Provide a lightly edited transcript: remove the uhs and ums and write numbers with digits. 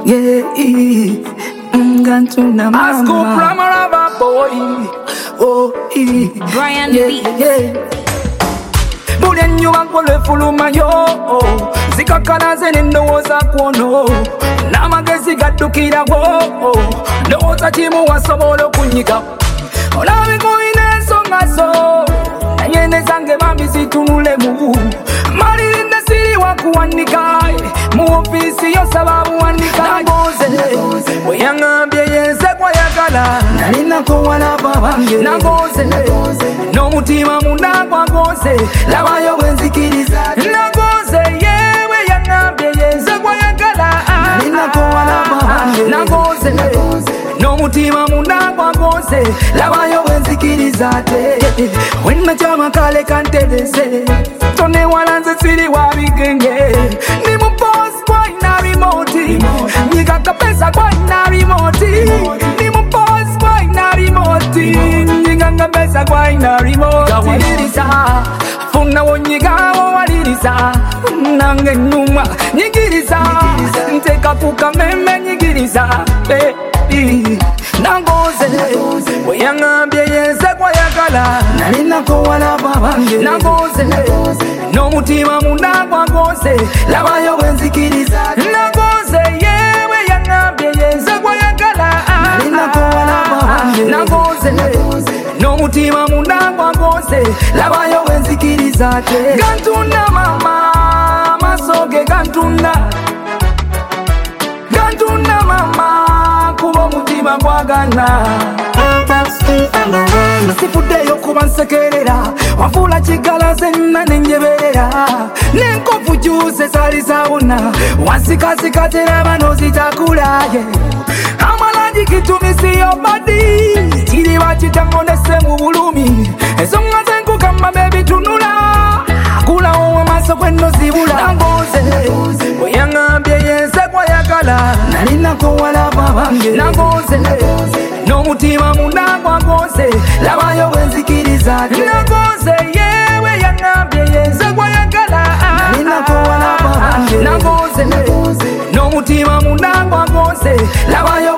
Yeah, Gantuna mama. A scoop from a rubber boy. Oh, Brian yeah, Beat. yeah. Bulen you want to follow my yo. Zika kana zenendo waza kuono. Namagezi gatukira wo. Ndoza chimu wasobolo kunyika. Olawe kuine songaso. Nanyene zange mami zitunule mu. Mari linde siri wakuwanika. Mu ofisi yo sababu wanika. Nagoze weyangambye yense kwa yakala. Nalina kuwala babange. Nagoze no mutima munda kwa goze. Labayo wenzikiriza. Nagoze yewe yangambye yense kwa yakala. Nalina kuwala babange. Nagoze no mutima munda kwa goze. Labayo wenzikiriza te. Wena chama kale kantelese. Tone walanze siri wabigenge. Ni mupos kwa ina remote. Nika kapesa kwa ina remote. Ni mupos kwa ina remote. Nika kapesa kwa ina remote. Kawaliriza funa wonyiga wawaliriza. Nange numa nyigiriza. Nteka puka meme nyigiriza. Nagoze weyangambye yense kwa yakala. Nalina kuwala babange. Nagoze no mutima munda kwa goze. Labayo wenzikiriza. Nagoze yewe yangambye yense kwa yakala. Nalina kuwala babange. Nagoze no mutima munda kwa goze. Labayo wenzikiriza te. Gantuna mama masoge gantuna. Gantuna mama kuba mutima gwagana. Sifudeyo kuba nsekerera. Wafula chigala zenna nenjeberera. Nenkofu juse zali zawona. Wansikasika tera bano zitakulaye. Amalaji kitumisi yobadi. Chiri wachitangonese mu bulumi. Esonga zenku kama baby tunula. Kula owa maso kwendo zibula. Nagoze weyangambye yense kwa yakala. Nalina kuwala babange. Nagoze no mutima munda kwa goze. Labayo wenzikiriza te. Nagoze yewe yangambye yense kwa yakala. Nalina kuwala babange. Nagoze no mutima munda kwa goze. Labayo